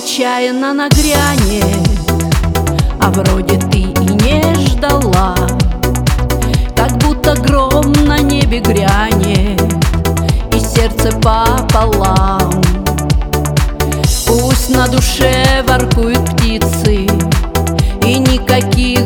нечаянно нагрянет, а вроде ты и не ждала. Как будто гром на небе грянет, и сердце пополам. Пусть на душе воркуют птицы, и никаких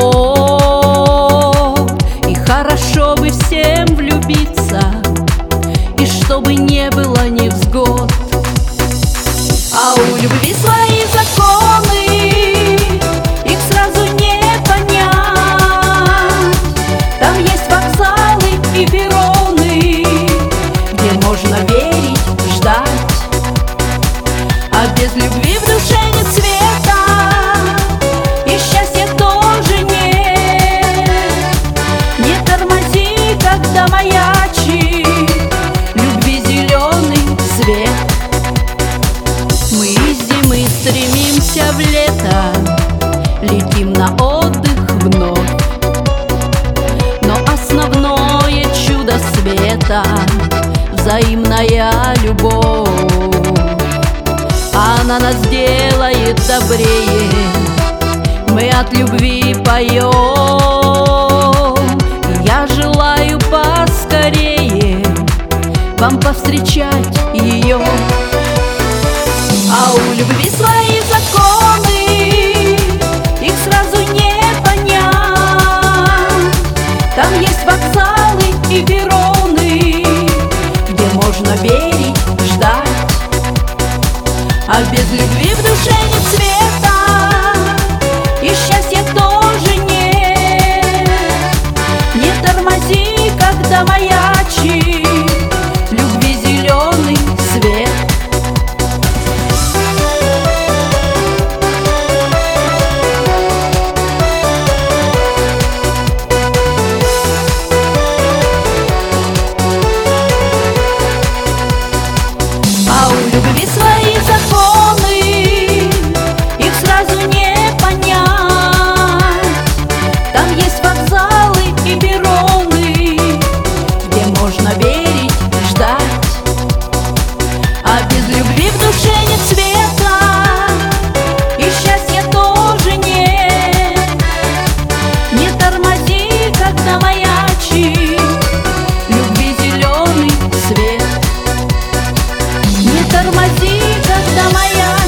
забот. И хорошо бы всем влюбиться, и чтобы не было невзгод. А у любви свои законы, их сразу не понять. Там есть вокзалы и перроны, где можно верить, ждать. А без любви в душе нет света, и счастья тоже нет. Не тормози, когда маячит любви зеленый свет. Мы из зимы стремимся в лето, летим на отдых вновь. Но основное чудо света — взаимная любовь. Она нас делает добрее, мы от любви поем. И я желаю поскорее вам повстречать ее. А у любви свои законы, их сразу не понять. Там есть вокзалы и перроны, где можно верить, ждать. А без любви в душе нет света, и счастья тоже нет. Не тормози, когда маячит любви зеленый свет. Любви свои законы, их сразу не понять. Там есть вокзалы и перроны, где можно верить, ждать. А без любви в душе нет света, и счастья тоже нет. Не тормози, когда маячит любви зеленый свет. Не тормози, когда моя